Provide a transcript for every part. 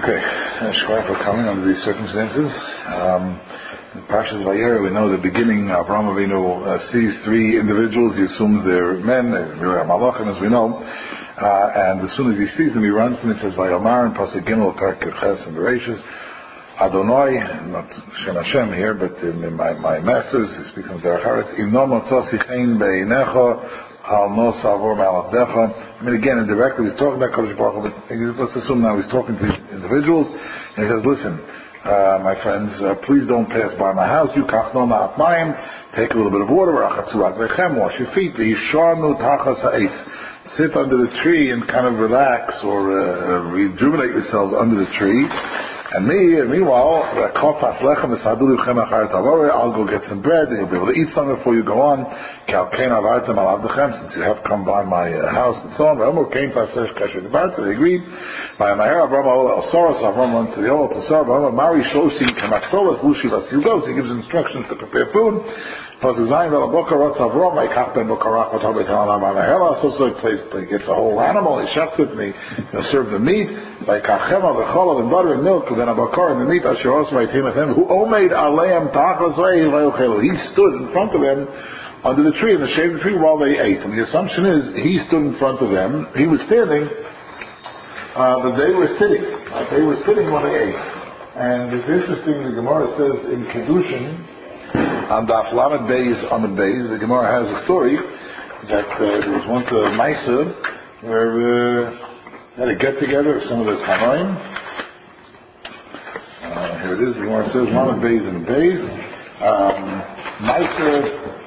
Okay, Shkar for coming under these circumstances. In Parshas Vayera, we know the beginning. Avraham Avinu sees three individuals. He assumes they're men, they're malachim, as we know. And as soon as he sees them, he runs to them and says, Vayomar and Pasuk Gimel, Perek Ches and Bereshis, Adonai, not Shem Hashem here, but in my masters, he speaks in Derech Haretz, Im no motzah sichein beinecha, Al no savor malachdecha. I mean, again, indirectly, he's talking about Kadosh Baruch Hu, but let's assume now he's talking to these individuals, and he says, listen, my friends, please don't pass by my house. You kach no ma'at mayim, take a little bit of water, rachatzu aglechem, wash your feet, v'yishanu tachas ha'etz. Sit under the tree and kind of relax or rejuvenate yourselves under the tree. And meanwhile, I'll go get some bread, and you'll be able to eat some before you go on. Since you have come by my house and so on. They agreed. Avram runs to the oil. He gives instructions to prepare food. So he gets a whole animal, he shucks it, and he'll serve the meat, like and butter and milk, and then abakar and the meat, who omeid aleim tachas. He stood in front of them under the tree, in the shade of the tree, while they ate. And the assumption is, he stood in front of them, he was standing, but they were sitting. They were sitting while they ate. And it's interesting, the Gemara says in Kedushin, on the Aflamet Beis, the Gemara has a story that there was once a Maisa where they had a get together of some of the Tanoim. Here it is. The Gemara says Lamed Beis and Beis. Maisa,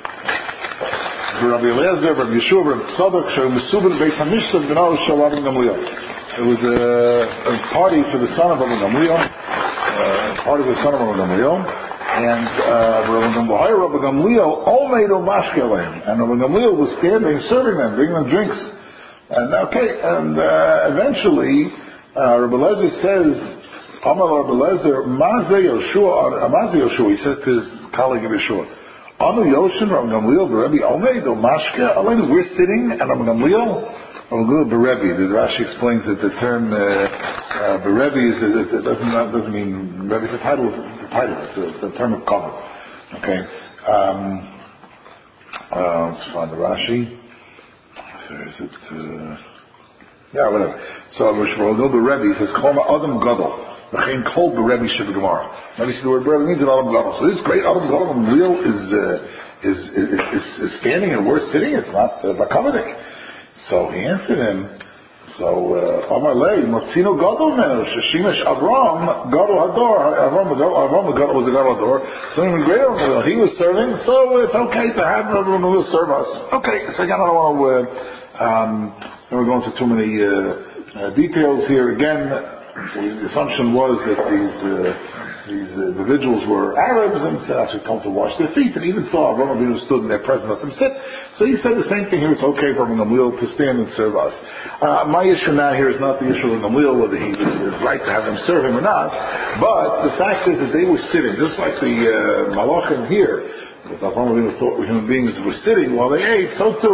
Rabbi Eliezer, Rabbi Yeshua, Rabbi Tzadok, Shem Mesubin Beis Hamishtav B'nao Shel Rabbi Gamliel. It was a party for the son of Rabbi Gamliel. And Rabbi Gamliel and Rabbi Gamliel was standing, serving them, bringing them drinks. And eventually, Rabbi Eliezer says, Amar Rabbi Eliezer, Mazeh Yoshua, he says to his colleague of Yeshua, Anu Yoshin, Rabbi Gamliel, Berebi Omeid, Mashke, we're sitting, and Rabbi Gamliel, Berebi. The Rashi explains that the term Berebi doesn't mean Berebi. It's a title. It's a term of cover. Okay. Let's find the Rashi. Where is it? Whatever. So Rabbi Berebi says, "Kol Adam Gadol." V'chein kol Berebi shebegemara. Now we see the word Berebi means an Adam Gadol. So this great Adam Gadol real is standing and we're sitting. It's not Bakavidik. So he answered him, Amar Lei, Motzino Gadol Menu, Sheshimesh Avram, Gadol Hador, Avram was a Gadol Hador, so even greater than he was serving, so it's okay to have everyone who will serve us. Okay, so again, I don't want to, we're going into too many details here. Again, the assumption was that these individuals were Arabs, and so actually told to wash their feet, and even saw Avram Avinu stood in their presence, let them sit. So he said the same thing here. It's okay for Rabbi Gamliel to stand and serve us. My issue now here is not the issue of Gamliel, whether he was right to have them serve him or not, but the fact is that they were sitting, just like the Malachim here, that Avram Avinu thought human beings were sitting while they ate, so too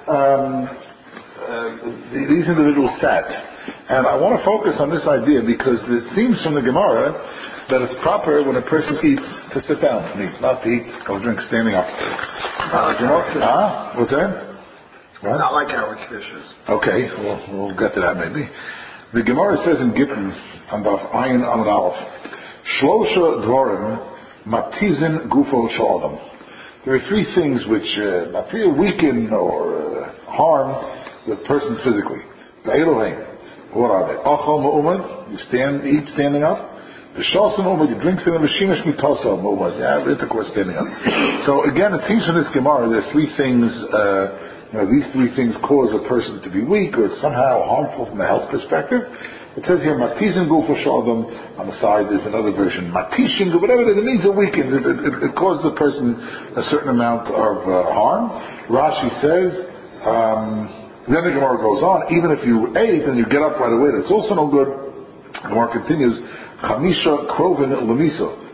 these individuals sat. And I want to focus on this idea because it seems from the Gemara that it's proper when a person eats to sit down and eat, not to eat or drink standing up. What's that? What? Not like our traditions. Okay, we'll get to that maybe. The Gemara says in Gittin, on the Ayin Amud Aleph, Shlosha Dvorim Matizin Gufo Shalom. There are three things which weaken or harm the person physically. What are they? Achal Ma'umad, you eat standing up. The Shalson Umad, you drink standing up. Shimish Mitasa Ma'umad, intercourse standing up. So again, it seems from this Gemara there are three things, these three things cause a person to be weak or it's somehow harmful from a health perspective. It says here, Matizin Gufo Shalom, on the side there's another version, Matishin, whatever it means it weakens, it causes the person a certain amount of harm. Rashi says, then the Gemara goes on, even if you ate and you get up right away, that's also no good. The Gemara continues, Chamisha Krovin Lemiso.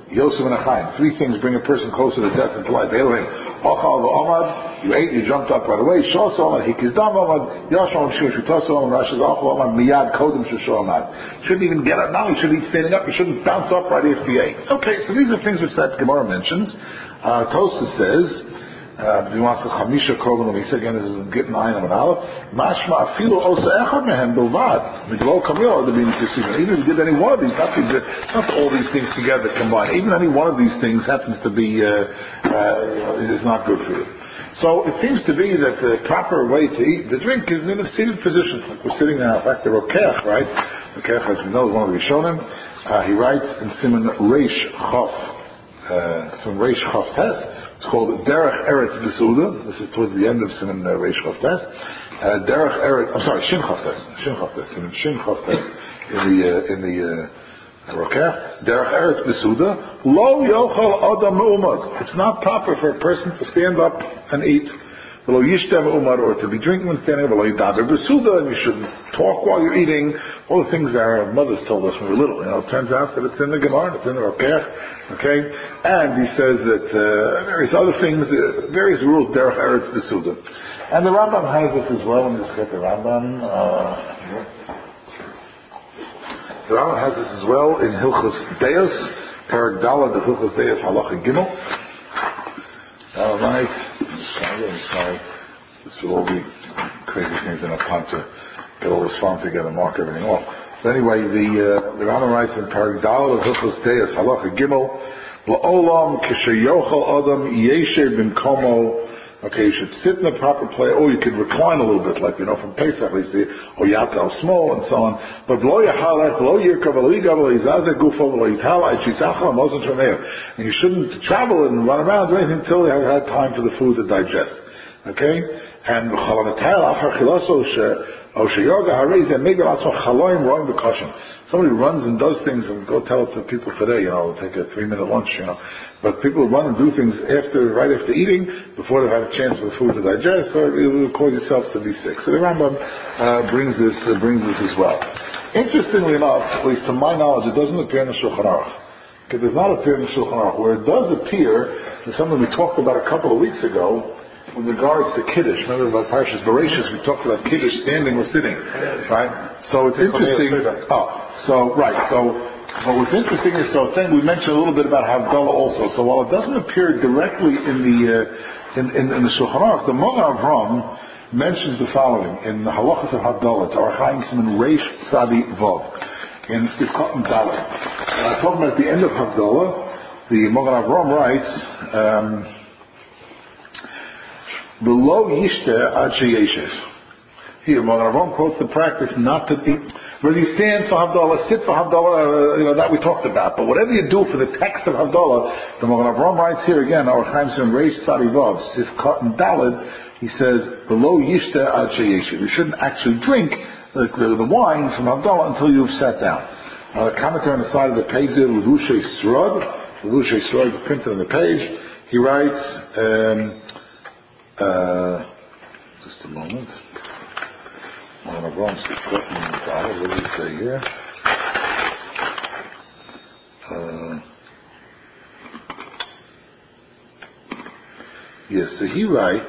Yosef and Achaim. 3 things bring a person closer to death and to life. Elohim. Ochal v'omad. You ate, you jumped up right away. Shos omad. Hikizdam omad. Yashom shish v'tos omad. Rashid ochal omad. Miyad kodem shosho omad. Shouldn't even get up now. You shouldn't be standing up. You shouldn't bounce up right after you ate. Okay, so these are things which that Gemara mentions. Tosfos says, he wants to chamisha korban. He said again, this is Gittin Ayin Amud Aleph. Mashma afilu osa echad mehem bilvad. Miglo kamil or the being kisiv. Even if you did any one of these, not all these things together combined. Even any one of these things happens to be is not good for you. So it seems to be that the proper way to eat the drink is in a seated position. Like we're sitting now. In fact, the Rokech writes. Rokech, as we know, is one of the Rishonim. He writes in Siman Reish Chof. Siman Reish Chof Tes. It's called Derech Eretz Besuda. This is towards the end of Siman Reish Chof Tes. Derech Eretz. I'm sorry, Shin Chof Tes. Shin Chof Tes. Siman Shin Chof Tes in the Rokech. Derech Eretz Besuda. Lo yochal adam me'umad. It's not proper for a person to stand up and eat. V'lo yishtem umad, or to be drinking when standing up. V'lo yidaber besuda, and you shouldn't talk while you're eating. All the things our mothers told us when we were little. It turns out that it's in the Gemara, it's in the Rokech. Okay? And he says that various other things, various rules, derech eretz besuda. And the Rambam has this as well. Let me just get the Rambam. The Rambam has this as well in Hilchos Deos, Perek Daled, the Hilchos Deos Halacha Gimel. All right. I'm sorry. This will all be crazy things, enough time to get all this font together, mark everything off. But anyway, the Rambam writes in Perek Daled, the Hilchos Deos Halacha Gimel, La'olam kishayochal adam yeshe bimkomo. Okay, you should sit in the proper place, or you could recline a little bit, like from Pesach we see, or yatal small and so on. But lo yachalech, lo yirkav, lo yigav, lo yizaze gufo, lo yitala, itchisachal, mosen troneir. And you shouldn't travel and run around or anything until you have had time for the food to digest. Okay? And somebody runs and does things, and go tell it to people today, take a 3-minute lunch, But people run and do things right after eating, before they've had a chance for the food to digest, or it will cause yourself to be sick. So the Rambam brings this as well. Interestingly enough, at least to my knowledge, it doesn't appear in the Shulchan Aruch. It does not appear in the Shulchan Aruch. Where it does appear, is something we talked about a couple of weeks ago, with regards to Kiddush. Remember about Parshas Bereshis, we talked about Kiddush standing or sitting, right? So it's interesting. But what's interesting is, we mentioned a little bit about Havdalah also. So while it doesn't appear directly in the Shulchan Aruch, the Magen Avram mentions the following in the Halachas of Havdalah, to Orach Chaim Siman Reish Tzadi Vav, in Sifkat and Dalet. Talking about the end of Havdalah, the Magen Avram writes, Below Yishte Ad Sheyeshev. Here, Magen Avram quotes the practice not to eat. Whether you stand for Havdalah, sit for Havdalah, that we talked about. But whatever you do for the text of Havdalah, the Magen Avram writes here again, Orach Chaim Siman Reish Tzadi Vav, Sifkat and Dalet, he says, Below Yishte Ad Sheyeshev. You shouldn't actually drink the wine from Havdalah until you've sat down. The commentary on the side of the page there, Levushe Srod, printed on the page, he writes, just a moment. What does he say here? Yes, so he writes,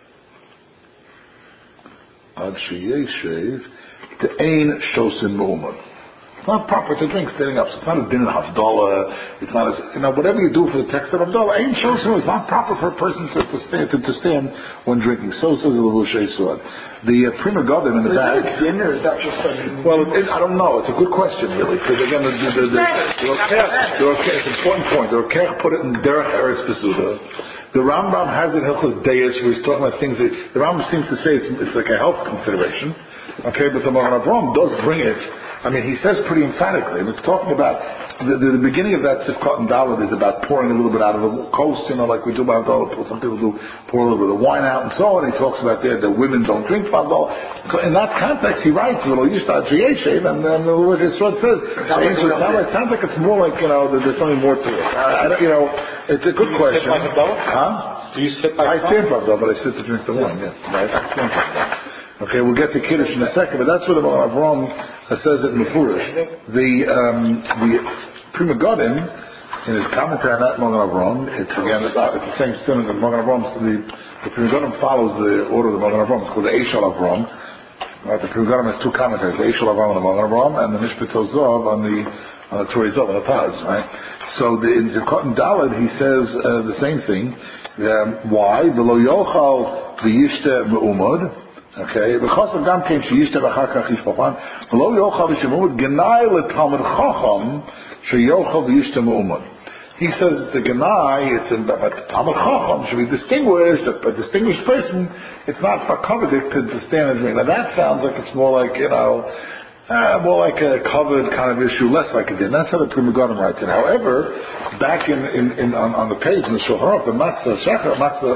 Ad Sheyeshev, Te'ein Shosin Mu'umad. It's not proper to drink standing up. So it's not a din of Havdalah. It's not whatever you do for the text of Havdalah, Ein Shosin, it's not proper for a person to stand when drinking. So says the Levushe Srod. The Prima Godim in the back. Is that din or is that just I don't know. It's a good question, really, because again, the Rokech, it's an important point. The Rokech put it in Derech Eretz Besuda. The Rambam has it in Hilchos Deos, where he's talking about things that the Rambam seems to say it's like a health consideration. Okay, but the Magen Avram does bring it. He says pretty emphatically, and it's talking about the beginning of that Sifkat and Dalet is about pouring a little bit out of the kos, like we do by Havdalah. Some people do pour a little bit of wine out and so on. He talks about there that women don't drink Havdalah. So in that context, he writes, "V'lo yishta Sheyeshev," and then what his Srod says. It sounds like it's more like there's something more to it. It's a good question. Do you sit by Havdalah? Do you sit by? I stand for Havdalah, but I sit to drink the wine. Yes, right. I stand for Havdalah. Okay, we'll get to Kiddush in a second, but that's what the Avram says it in Mefurish. The Prima Godim In his commentary on that Magen Avraham, it's the same sin as Magen Avraham. So the Pri Megadim follows the order of the Magen Avraham. It's called the Eishal Avraham. Right, the Pri Megadim has two commentaries: the Eishal Avraham on the Magen Avraham, and the Mishpat Zov on the Torah Zov on the Taz. Right. So in Zikot and Daled he says the same thing. Why? The Lo Yochal v'Yishte Me'umad. Okay, because of Gam came Sheyishte v'Achar Kach Yishpochan. Lo Yochal v'Yishte Me'umad Genai leTalmid Chacham Sheyochal v'Yishte Me'umad. He says it's a Genai. It's but Talmid Chacham should be distinguished. A distinguished person. It's not for coveted to stand as me. Now that sounds like it's more like more like a covered kind of issue, less like a din. That's how the Pri Megadim writes it. However, back on the page in the Shulchan Aruch, the Matzah Shekel,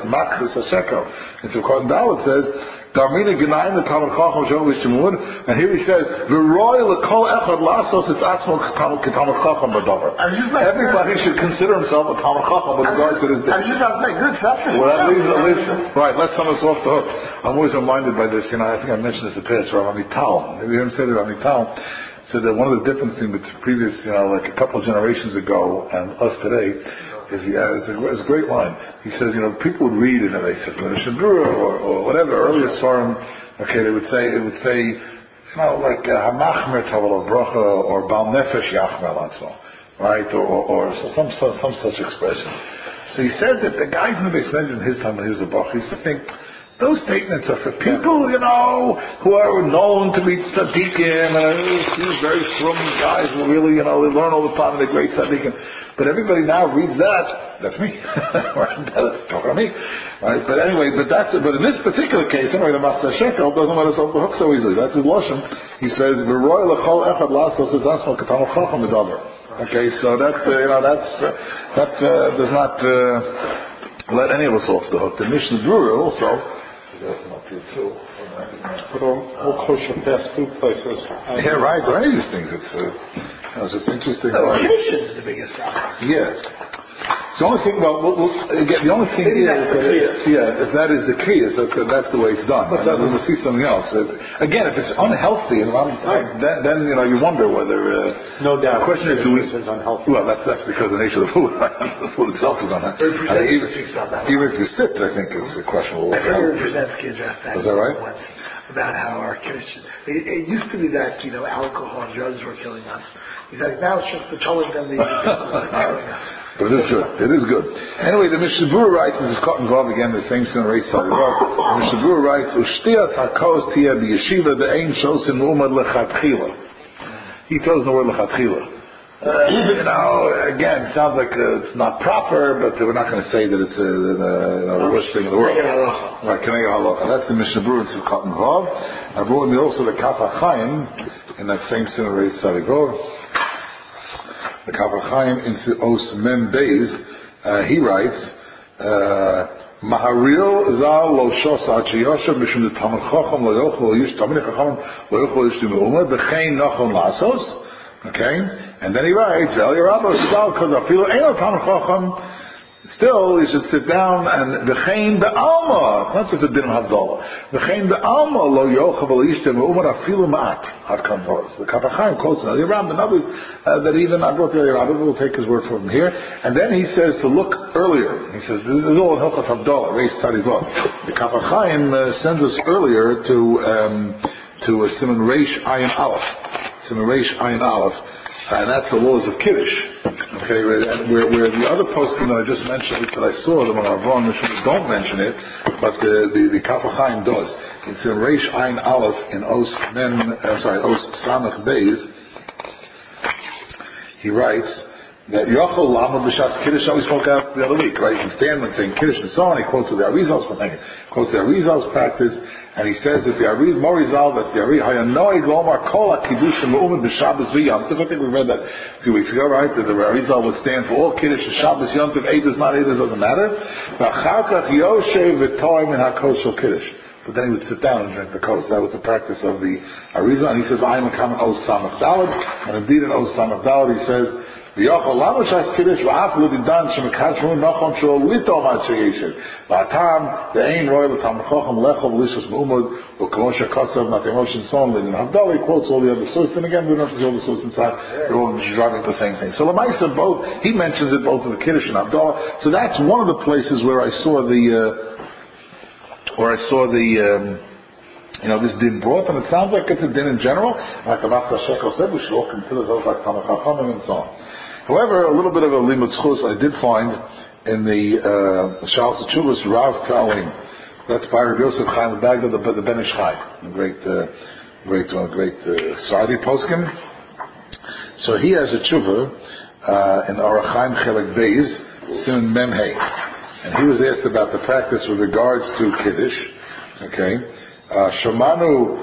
in Zikot and Daled says, Darmina Genayim the Talmid Chacham Sheol V'Shemud, and here he says, V'roi l'kol echad lasos it's atzmo k'Talmid Chacham b'davar. Everybody should consider himself a Talmid Chacham with regards to this din. Well, at least, right, let's sum us off the hook. I'm always reminded by this, I think I mentioned this in the past, Rav Amital. Maybe you heard him say that Rav Amital said that one of the differences between previous, like a couple of generations ago and us today, is it's a great line. He says, people would read it and they said, or whatever, earlier Svarim, okay, it would say, like, Hamachmer Tavel Bracha, or Bal Nefesh Yachmel Atzmo, right, or some such expression. So he said that the guys in the Beis Medrash in his time when he was a Bach, he used to think, those statements are for people, who are known to be tzaddikim, and these very frum guys who really, they learn all the time and they're great tzaddikim. But everybody now reads that's me. Talking to me. Right? But anyway, but in this particular case, anyway, the Matzah Shekel doesn't let us off the hook so easily. That's his Lashon. He says, V'roi l'chol echad lasos es asmo k'Talmid Chacham b'davar. Okay, so that does not let any of us off the hook. The Mishnah Berurah also. But all kosher fast food places. Yeah, right. Or any of these things. It's just interesting. Location is the biggest problem. Yeah. The only thing, again, the only thing is, if that is the key, that's the way it's done. But then we'll see something else. Again, if it's unhealthy, then you wonder whether. No doubt. The question is, do we? It's unhealthy. Well, that's because of the nature of the food. The food itself is unhealthy. Even if you sit, I think it's a questionable. I heard Brzezinski address that. Is that right? Once, about how our kids. It used to be that alcohol and drugs were killing us. He's like, now it's just the telling them the killing us. But it is good. It is good. Anyway, the Mishnah Berurah writes, this is Cotton Vav again, the same sin race side. The Mishnah Berurah writes, Ushtias hakos tia b'yeshiva de'ein shosin mu'umad lechatchila. He tells the word lechatchila. Again, it sounds like it's not proper, but we're not going to say that it's the worst thing in the world. Right, Kenegah Halacha. That's the Mishnah Berurah in Cotton Vav. I brought in also the Kaf HaChaim in that same sin race side. The Kaf HaChaim in Os Mem Beis, he writes, Maharil zal lo shos ad sheyoshav mishum the Talmid Chacham lo yochel yish Talmid Chacham lo yochel yish t'me'umad b'chein nachon lasos. Okay, and then he writes, El Yerabah Shadal because afilu ein Talmid Chacham. Still, you should sit down and v'chein be'alma. Not just a din havdalah. V'chein be'alma lo yochav al yishtem u'umar afilu ma'at ad kanvos. The Kaf HaChaim quotes El Yerabah and others that even I brought the El Yerabah. We'll take his word from here. And then he says to look earlier. He says this is all in Hilchos Havdalah. Reis Tzadivot. The Kaf HaChaim sends us earlier to Siman Reish Ayin Aleph. Siman Reish Ayin Aleph. And that's the laws of Kiddush. Okay, where the other posting that I just mentioned, that I saw, the Maravon don't mention it, but the Kaf HaChaim does. It's in Reish Ayin Aleph in Os Samach Beis. He writes that Yochel Lama B'Shas Kiddush that we spoke out the other week, right? You can stand when saying Kiddush and so on. He quotes the Arizal's practice, and he says that the Morizal, that the Hayanoi Glomar Kola Kiddushim Me'umad B'Shabbos V'Yom. I think we read that a few weeks ago, right? That the Arizal would stand for all Kiddush and Shabbos Yom Tov. Eidos, not Eidos, doesn't matter. V'Acharkach Yoshev V'Toim in HaKos Shel Kiddush. But then he would sit down and drink the kos. That was the practice of the Arizal. And he says, I am a common Os Samach Daled. And indeed in Os Samach Daled he says, ויוכל למה שעס קידש ואף לא דידן שמקדשו נכון שהוא ליטום עד שישב והטעם ואין רואה לטעם חוכם לכו ולישוס מאומד וכמו שכוסף מתאמושן סון and Havdalah quotes all the other sources and again we don't see all the sources inside they're all driving the same thing. So Lamaisa both, he mentions it both in the Kiddush and Havdalah. So that's one of the places where I saw this din brought, and it sounds like it's a din in general. Like the Matzah Shekel said, we should all consider those like Tamar Chachamim and so on. However, a little bit of a limud schus I did find in the Shalos Tshuvos Rav Kalim. That's by Rabbi Yosef Chaim Bagdad, the Ben Ish Chai, a great Sardi poskim. So he has a tshuva in Orach Chaim Chelek Beis, Siman Mem Hey, and he was asked about the practice with regards to Kiddush. Okay, Shamanu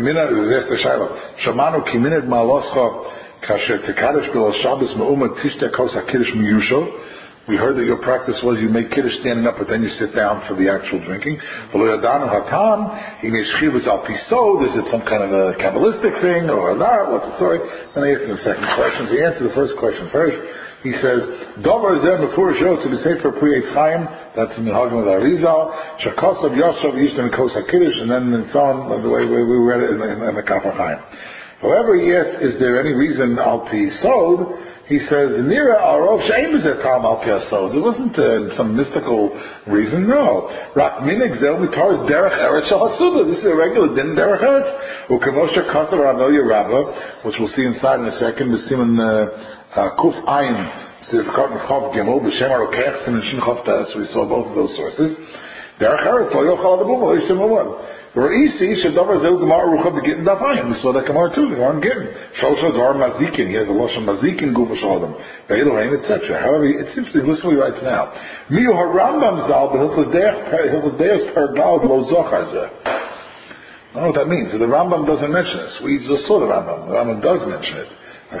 Kiminad Maloscha. Kasher Tekadosh Bil Shabbos Me'umad Tishta Kos HaKiddush Miyusho. We heard that your practice was you make Kiddush standing up, but then you sit down for the actual drinking. V'lo Yadanu Hatam, Is it some kind of a Kabbalistic thing, or not? What's the story? Then I asked him the second question. So he answered the first question first. He says, Dover Zeh Mefurish Yot, to be safe for Pri Eitz Chaim, that's in the Hagam of the Arizal, Shakosov Yosov Yishtan Kos HaKiddush, and then so on, the way we read it in the Kaf HaChaim. However, he asked, is there any reason al pi sod? He says, Nira arov she'ein b'zeh tam al pi sod. There wasn't some mystical reason, no. Rak minig zel mitar is derech eretz shal hasuda. This is a regular din derech eretz. Ukemosha kasav Rav Rabba, which we'll see inside in a second, b'siman kuf ayin, sivkot nechov gimel, b'shem arokech, siman shin chov tes. We saw both of those sources. Derech eretz lo yochal adabum, lo yishtem umad. We saw that Gemara too, the one Gittin. Shosha Dvar Mazikin, he has a Lashon Mazikin Gufa Shalom, Be'elohim, etc. However, it seems to be literally right now. Miyu HaRambam Zal, Hilchos Deis Per Gal Lo Zochar Zeh. I don't know what that means. The Rambam doesn't mention this. We just saw the Rambam. The Rambam does mention it.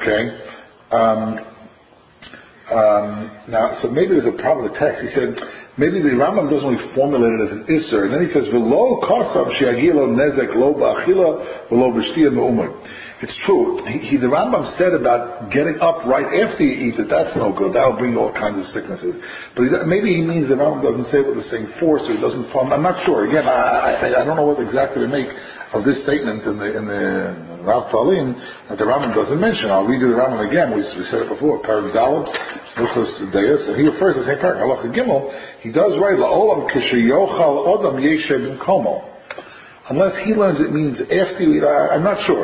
Okay? Now, so maybe there's a problem with the text. He said, maybe the Rambam doesn't really formulate it as an isser, and then he says, "V'lo kasav she'agilo nezek lo ba'achila v'lo b'shtiya me'umad." It's true. The Rambam said about getting up right after you eat that's no good. That'll bring you all kinds of sicknesses. But maybe he means the Rambam doesn't say it with the same force, or he doesn't form. I'm not sure. Again, I don't know what exactly to make of this statement in the Rav Talim that the Rambam doesn't mention. I'll read you the Rambam again. We said it before. Parak Daled, Hilchos Deis. He refers to the same parak. Halacha Gimel. He does write la'olam kishayochal odam yeshev b'mkomo. Unless he learns it means after you eat, I'm not sure.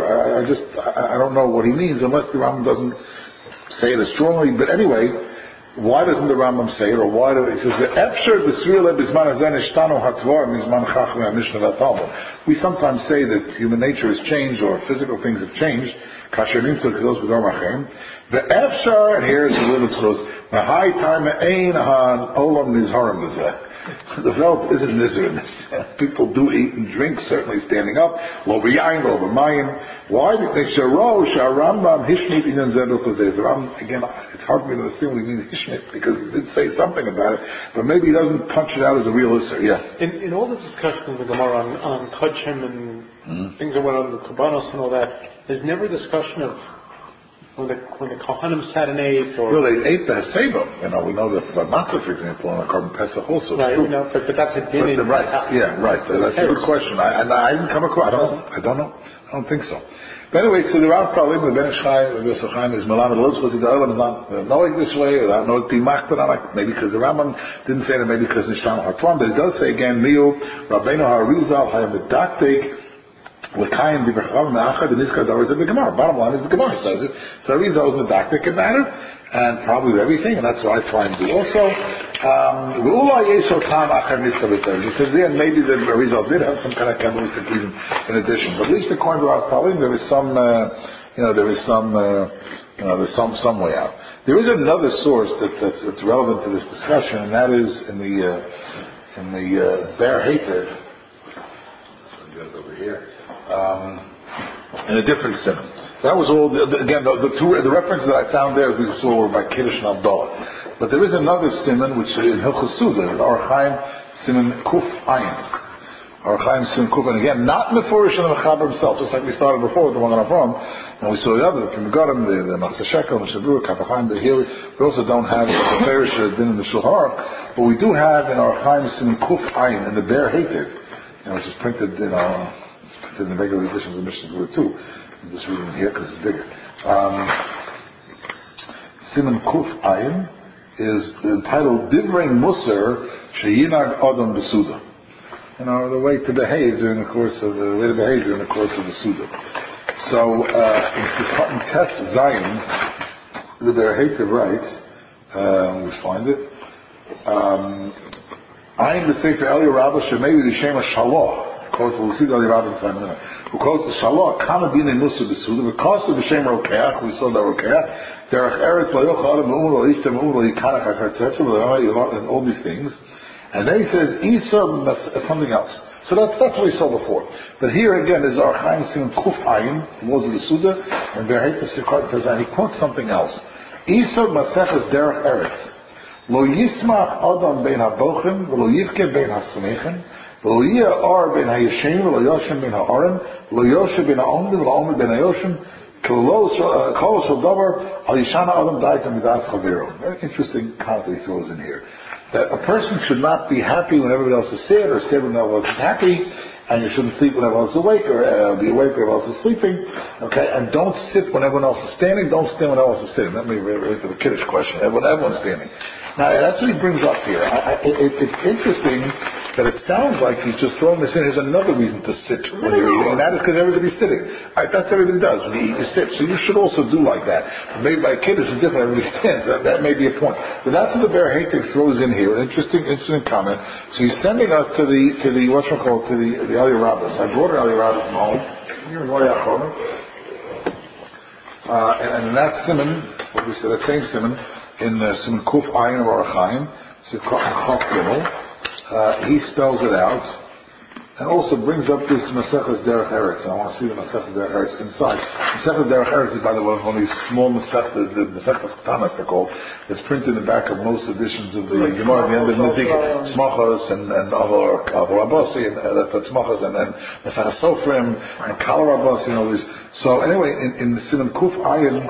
I don't know what he means unless the Rambam doesn't say it as strongly. But anyway, why doesn't the Rambam say it, or why do he says the efshar b'srila b'zman hazen ishtanu hatvar mizman chachmei mishnah v'talmud. We sometimes say that human nature has changed or physical things have changed. Kasher nimtzah k'dos b'dor machem. The efshar, and here's the little truth. The high time ein han olam nizharim b'zeh. The Velt isn't miserable. People do eat and drink, certainly standing up. Lo b'yayin, lo b'mayim. Why? Because Rambam hishmit in zedel chazeh. Again, it's hard for me to understand what he means hishmit, because he did say something about it, but maybe he doesn't punch it out as a real issue. Yeah. In all the discussion of the Gemara on Kodshim and things that went on the Kabbanos and all that, there's never discussion of when the Kohanim sat and ate, or... Well, they ate the Haseba. We know that by matzah, for example, on the Korban Pesach also. Right, but that's a din in... Right, yeah, right. That's a good question. I didn't come across... I don't know. I don't think so. But anyway, so the Rav Kalim, the Ben Ish Chai, the Yosef Chaim, is Melamed Elizabeth, the Olam is not knowing this way, or not knowing Bimachtan, maybe because the Rambam didn't say that, maybe because Nishtan Hartwan, but it does say again, Miu, Rabbeinu HaRizal, Hayam Medaktik, L'kayim Divracham Me'achad, and Nizkar Davar is the Gemara. Bottom line is the Gemara says it. So Rizal is Medaktik in matter, and probably everything, and that's what I try and do also. He says, yeah, maybe the Rizal did have some kind of Kabbalistic reason in addition. But at least according to our Talim, there is some way out. There is another source that's relevant to this discussion, and that is in the Ber Hater. Over here, in a different simon. That was all. Again, the references that I found there, as we saw, were by Kiddush and Havdalah. But there is another simon which in Hilchos Suda, Orach Chaim Simon Kuf Ayin, Or Chaim Sim Kuf, and again, not Mefurish in the Mechaber himself, just like we started before with the one on Avram, and we saw the other, the Pimegarim, the Machzeh Shekel, the Shabur, Kapachim, the Hili. We also don't have the Mefurish din in the Shulchan Aruch, but we do have in our Chaim Sim Kuf Ayin, in the Ber Heitev, which is printed, it's printed in the regular edition of the Mishnah Berurah too. I'm just reading it here because it's bigger. Siman Kuf Ayin is entitled Divrei Musar Sheyinag Adam Besuda. The way to behave during the course of the Suda. So in Sikhot Test Zion, the Ber Heitev writes, we find it. Ayin the Sefer Eli Rabbah Shemei the Shema Shalah. We'll see the Eli Rabbah in a minute. Who quotes the Shalah Kama Bina Musa Besuda. Because of the Shem Rokeach, we saw that Rokeach. Derech Eretz Layoch Adam Umur Lo Ishtem Umur Lo Yikanach HaKartzet and all these things. And then he says, Isa, something else. So that's what we saw before. But here again is our Chaim Sim Kuf Ayin, laws of the Suda, and Ber Heitev Sikhot Tazan. He quotes something else. Isa Maseches Derech Eretz. Lo Yismach Adam Ben HaBochim, Lo Yivke Ben HaSamechen, Lo Yia Ar Ben HaYeshem, Lo Yoshem Ben HaOren, Lo Yoshe Ben HaOmdim, Lo Omer Ben HaYoshem, Kol Shal Davar, Al Yishana Adam Daita Midas Chavero. Very interesting concept he throws in here. That a person should not be happy when everybody else is sad, or sad when everyone else is happy, and you shouldn't sleep when everyone else is awake, or be awake when everyone else is sleeping. Okay, and don't sit when everyone else is standing. Don't stand when everyone else is sitting. That may be related to the Kiddush question. Everyone's standing. Now that's what he brings up here. It's interesting that it sounds like he's just throwing this in. Here's another reason to sit when you're eating, and that is because everybody's sitting. That's everybody does. When you eat, you sit. So you should also do like that. But maybe by Kiddush it's different. Everybody stands. That may be a point. But that's what the Ber Heitev throws in here. An interesting comment. So he's sending us to the Eli Rabbah. So I brought an Eli Rabbah from home. And in that simon, what we said, that same simon, in Simon Kuf Ayin of our Chaim, Chaf Gimel, he spells it out, and also brings up this Maseches Derech Eretz. I want to see the Maseches Derech Eretz inside. Maseches Derech Eretz is, by the way, one of these small Maseches, the Maseches Ketanas they're called. It's printed in the back of most editions of the Gemara, the end of Nizik, Smachos, and Avor Abossi, and Smachos, and Maseches Sofrim, and Kal Rabossi, and all these. So anyway, in the Simon Kuf Ayin,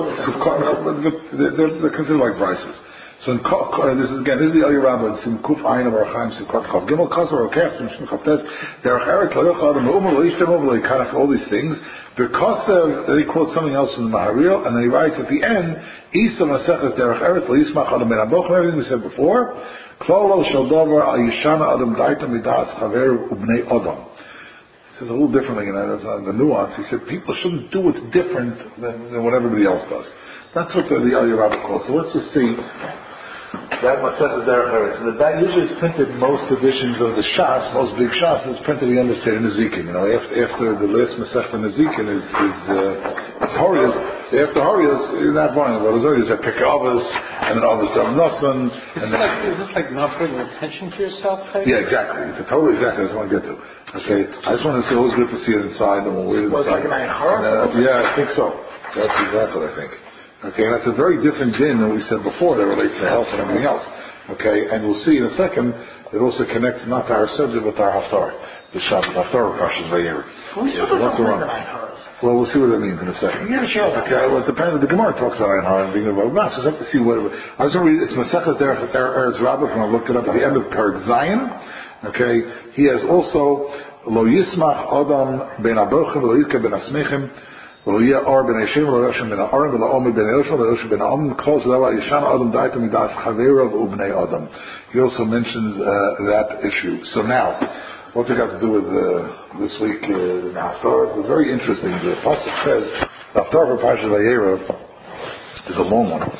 they're considered like Bryces. So this is the Eli Rabbah, Sim Kuf Ayin of our Chaim, Sim Kuf Chav Gimel Kasar Rokeach, Sim Shim Chavtes, Derech Eretz Lo Yochad Me'umar Lo Yishtem Umar Lo Yikanach, all these things. Because then he quotes something else in the Maharil, and then he writes at the end, Isa Maseches Derech Eretz Lo Yismach Adam Ben Abochim, everything we said before. Klolo Shel Davar Al Yishana Adam Daita Midas Chaver Ubnei Adam. He says a little differently, and that's the nuance. He said people shouldn't do what's different than what everybody else does. That's what the Eli Rabbah quotes. So let's just see. That Maseches Derech Eretz. And that usually is printed in most editions of the Shas, most big Shas, it's printed at the end of Seder Nezikin. After the last Masechta Nezikin is Horius. So after Horius, you're not buying what is Horius. You have Pekavos, and then Avos Rav Nosson. Is this like not putting attention to yourself? Yeah, exactly. It's totally exactly. That's what I want to get to. Okay, I just want to say, always good to see it inside, and we'll read it inside. Yeah, I think so. That's exactly what I think. Okay, and that's a very different din than we said before that relates to health and everything else. Okay, and we'll see in a second, it also connects not to our subject, but to our Haftarah. The Shabbat Haftarah Parshas Vayera. Well, we'll see what that means in a second. Yeah, sure. Okay, well, it depends. The Gemara talks about Ein Hara and being about Mas. So I have to see what. I was going to read. It's Maseches Derech Eretz Rabbah, and I looked it up at the end of Perek Zion. Okay, he has also Lo Yismach Adam Ben Abochim Lo Yivke Ben Asmechim. Lo Yia Ar Ben Hashem Lo Yoshem Ben Aaron Lo Omer Ben Yoshua Lo Yoshem Ben Am Kol Shadavar Yishana Adam Daita Midas Chaverav Ubnei Adam. He also mentions that issue. So now, what's it got to do with this week in the Haftarah? It's very interesting. The Pasuk says the Haftarah for Parshas Vayera is a long one.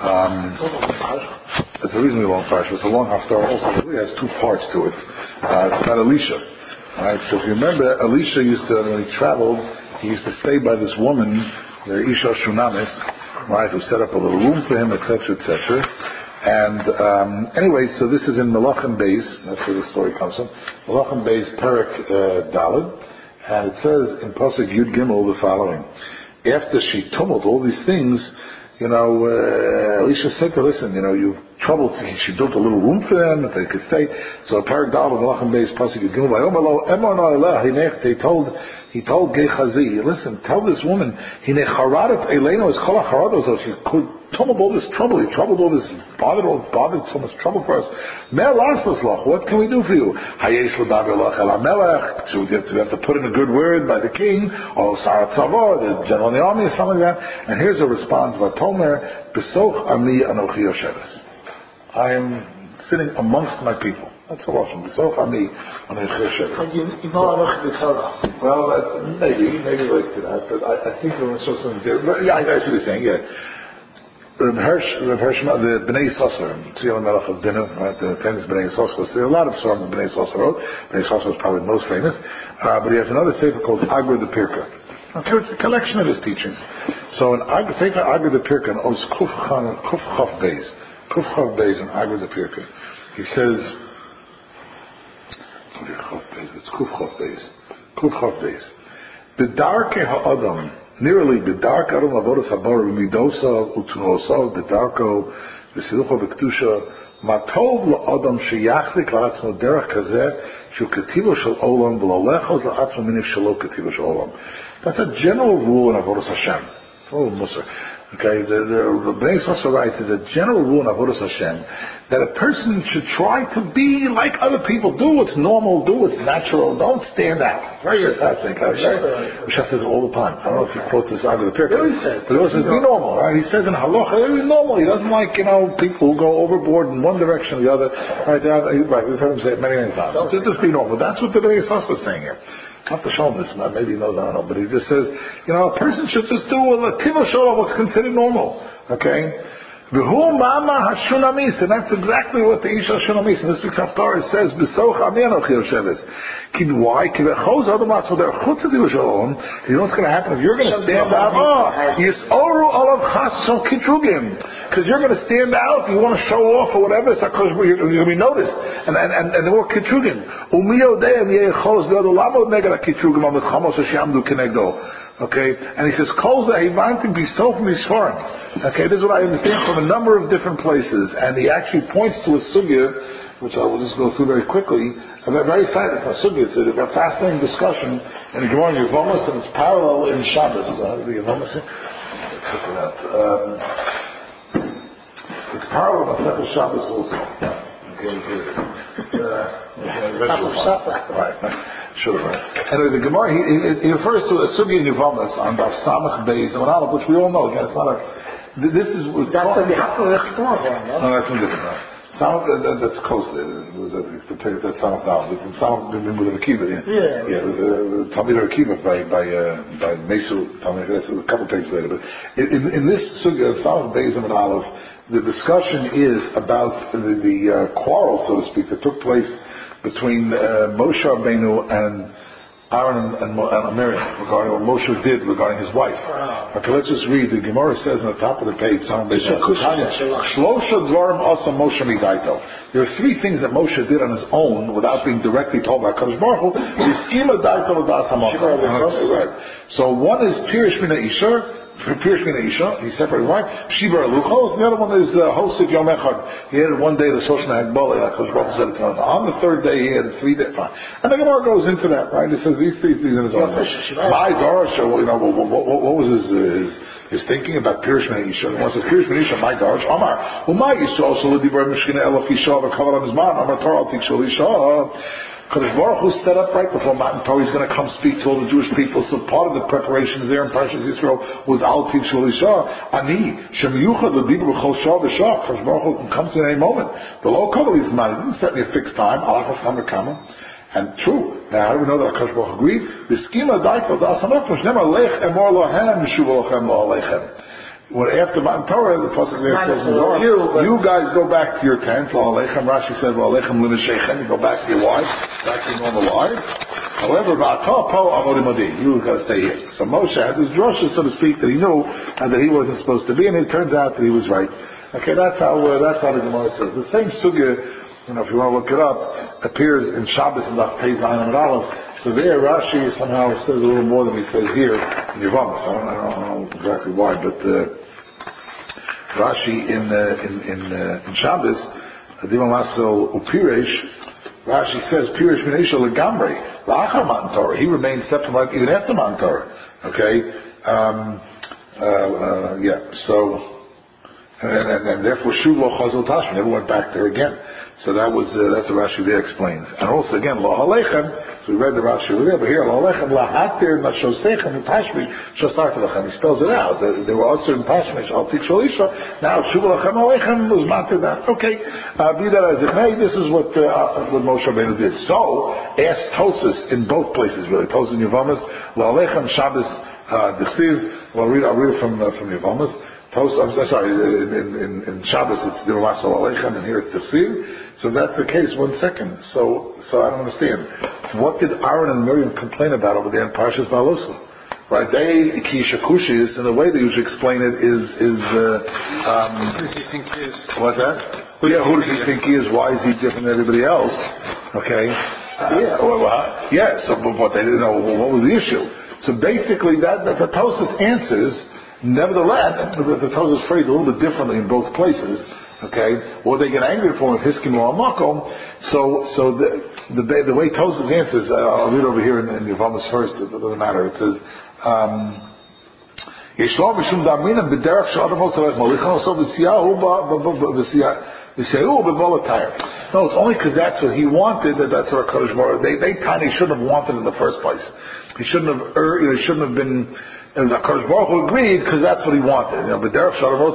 It's a reasonably long Parsha. It's a long Haftarah. Also, it really has two parts to it. It's about Elisha. All right. So if you remember, Elisha used to, when he traveled, he used to stay by this woman, the Isha Shunamis, right, who set up a little room for him, etc., etc. And anyway, so this is in Melachim Beis. That's where the story comes from. Melachim Beis, Perek Daled, and it says in Pasuk Yud Gimel the following: after she tumbled all these things, Elisha said to her, listen, you've trouble. She built a little room for them that they could stay. So Paradal and Lachem Beis Pasuk Gimel Vayomalo Emor Noelah he told Gehazi, listen, tell this woman Hine Charadat Eleno is Kol Charados. She could tumbled all this trouble. He troubled all this, bothered so much trouble for us. What can we do for you? So we have to put in a good word by the king, or Sarat Tzava, the general in the army, or something like that. And here's a response: Vatomer Besoch Ami Anochi Yosheves. I am sitting amongst my people. That's a Russian. Besoch Ami Anochi Yosheves. Well, maybe like that, but I think there was something different. Yeah, I see what you're saying. Yeah. Reb Hirsch, the Bnei Yissaschar, Tzion Melech of Dinah, right, the famous Bnei Yissaschar. There are a lot of songs that Bnei Yissaschar wrote. Bnei Yissaschar is probably the most famous. But he has another sefer called Agra de Pirka. Okay, it's a collection of his teachings. So in Sefer Agra de Pirka, Oz Kuf Chav Beis in Agra de Pirka, he says, it's Kuf Chav Beis. B'darke ha'adam, nearly b'darke adam avodas habar v'midosav u'tunosav b'darko v'silucha v'ktusha matov la'adam sheyachlik la'atzmo derech kazeh shu ketivo shel olam v'lalechos la'atzmo minif shelo ketivo shel olam. That's a general rule in avodas Hashem. Oh, Musa. Okay, the Bnei Yissaschar writes is a general rule in avodas Hashem that a person should try to be like other people. Do what's normal, do what's natural. Don't stand out. Very fantastic. Moshe says all the time. I don't know if he quotes this out of the Pirkei, but he also says be normal. Right? He says in Halacha, be normal. He doesn't like people who go overboard in one direction or the other. Right? We've heard him say it many times. Just be normal. That's what the Bnei Yissaschar is saying here. Not to show him this, maybe he knows, I don't know, but he just says, a person should just do a tiva shalom, what's considered normal, okay? V'hu mama hashunamis, and that's exactly what the Isha Shunamis in this week's Haftarah says, B'soch ami anochi Yosheves. Why? Ki v'choz adomas v'der chutz tiva shalom, you know what's going to happen if you're going to stand out, yisoru olav chas kitrugim, because you're going to stand out, you want to show off or whatever, so you're going to be noticed, and the more kitrugim. Umi yodeim ye'echoz v'yodu lamo neged ha-kitrugim ha-mitchamos ha-shiamdu kenegdo. Okay, and he says, "Kol zeh hivanti b'soch misfarim." Okay, this is what I understand from a number of different places, and he actually points to a sugya, which I will just go through very quickly. A very fascinating sugya. It's a fascinating discussion in the Gemara in Yevamos, and it's parallel in Shabbos. The Yevamos, it's parallel in Masechah Shabbos also. Okay, here it is. Right. Sure, right. Anyway, the Gemara, he refers to a sugya in Yevamos on Daf Samach Beis and Aleph, which we all know. Again, it's not a. This is. That's the Bihakel Rechtor. No, that's something different. Right? Samach, that's close. That's Samach now. Samach with Akiva. Yeah. Talmid Akiva by Mesu. That's a couple pages later. But in this sugya of Samach Beis and Aleph, the discussion is about the quarrel, so to speak, that took place between Moshe Rabbeinu and Aaron and Miriam regarding what Moshe did regarding his wife. Okay, let's just read. The Gemara says on the top of the page, there are three things that Moshe did on his own without being directly told by Kadosh Baruch Hu. So one is Pirish Mina Isha. He separated wife. Shiva Luchos. The other one is Hosef Yom Echad. He had one day the Shoshan Hagbala. On the third day he had 3 days. And the Gemara goes into that, right? It says these three things in his own. My Darash, what was his thinking about Pirish Mina Isha? Once it's Pirish Mina Isha, my Darash, Amar. Umay Yisrael also l'dibar Mishkina Elaf Isha v'kavar on his man. Amar Torah Tikshul Isha. Kadosh Baruch Hu set up right before Matan Torah. He's going to come speak to all the Jewish people. So part of the preparation there in Parshas Yisrael was Al Tiv Shul Isha. Ani Shem Yuchad L'Dibur B'Chol Shah V'Shah. Kadosh Baruch Hu can come to any moment. The Lo Kol is not. He didn't set me a fixed time. Alachas Tam V'Kama. And true. Now how do we know that Kadosh Baruch Hu agreed? The schema Daikol Das Hamachim Shneimar Lech Emor Lohem Mishuv Lochem Lo Alechem. When after Matan Torah, the pasuk there says, "You guys go back to your tents." Rashi says, "You go back to your wives, back to your normal lives." However, you got to stay here. So Moshe had this drasha, so to speak, that he knew and that he wasn't supposed to be, and it turns out that he was right. Okay, that's how the Gemara says. The same sugya, if you want to look it up, appears in Shabbos and Daf Pei Zayin and Aleph. So there, Rashi somehow says a little more than he says here in Yevamos. I don't know exactly why, but Rashi in Shabbos, Diva Maso Upiresh, Rashi says, Piresh Minesha Legamre, La'achar Matan Torah. He remained separate even after Matan Torah. Okay? So, and therefore Shuv Lo Chazal Tashmi, never went back there again. So that's what Rashi there explains. And also again, Lo Halechem, so we read the Rashi over there, but here, Lo Halechem Lahatir Nashosechem Tashmi Shosartelachem. He spells it out. There were also in Tashmi Shaltik Sholisha. Now Shuv Lachem Halechem was matir that. Okay, be that as it may, this is what Moshe Rabbeinu did. So asked Tosas in both places really. Tosas in Yevamis, Lo Halechem Shabbos Dechsiv. Well, I'll read it from Yevamis. I'm sorry, in Shabbos it's Dirmas Aleichem, and here it's Tefsir. So if that's the case, 1 second. So I don't understand. What did Aaron and Miriam complain about over there in Parshas Baaloscha? Right? They Kishakushis, and the way they usually explain it is who does he think he is? What's that? Who does he think he is? Why is he different than everybody else? Okay. So but they didn't know what was the issue. So basically, that the Tosas answers. Nevertheless, the Torah is phrased a little bit differently in both places. Okay, or they get angry for him, Hiskim or Makom. So the way Tosas answers, I'll read over here in Yevamis first. It doesn't matter. It says. No, it's only because that's what he wanted. That's what Kodesh Baruch. They kind of shouldn't have wanted in the first place. He shouldn't have. He shouldn't have been. And the Kodesh Baruch Hu agreed because that's what he wanted. But it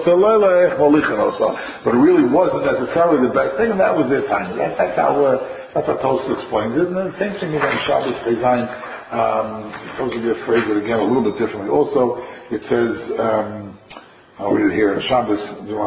really wasn't necessarily the best thing, and that was their time. That's how Tosfos explains it. And the same thing again, Shabbos Design. Supposed to be phrase it again a little bit differently. Also, it says, I'll read it here in Shabbos.